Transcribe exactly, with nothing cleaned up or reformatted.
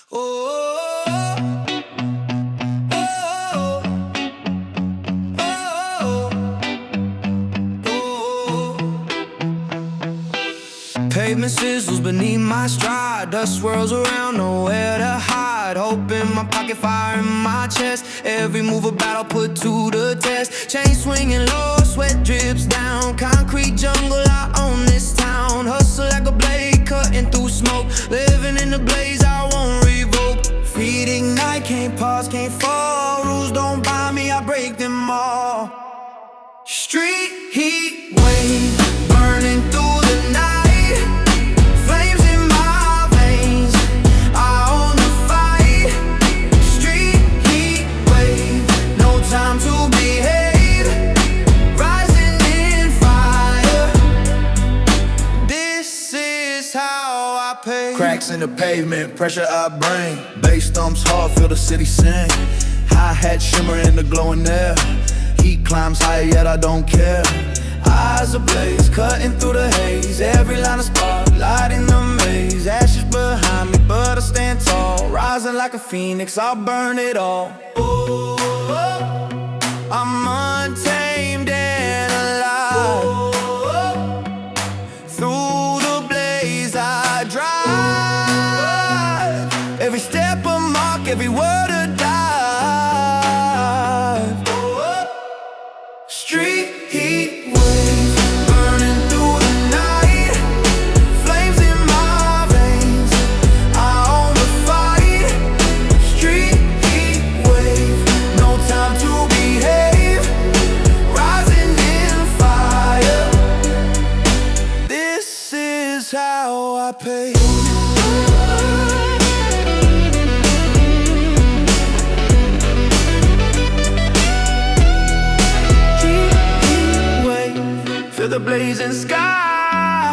Oh, oh, oh, oh. Pavement sizzles beneath my stride. Dust swirls around, nowhere to hide. Hope in my pocket, fire in my chest. Every move a battle put to the test. Chain swinging low, sweat drips down. Concrete jungle, I own this town. Hustle like a blade, cutting through smoke. Living in the blaze, I won't revoke. Feet ignite, can't pause, can't fall. Rules don't bind me, I break them all. Street heat wave, burning through the night. Flames in my veins, I own the fight. Street heat wave, no time to behave. Rising in fire, this is how I pay. Cracks in the pavement, pressure I bring. Bass thumps hard, feel the city sing. Hi-hat shimmer in the glowing air. Heat climbs higher, yet I don't care. Eyes ablaze, cutting through the haze. Every line of spark, lighting the maze. Ashes behind me, but I stand tall. Rising like a phoenix, I'll burn it all. Oh, I'm untamed and alive. Through the blaze I drive. Every step a mark, every word a dive. Street heat waves, burning through the night. Flames in my veins, I own the fight. Street heat wave, no time to behave. Rising in fire, this is how I pay. Feel the blazing sky.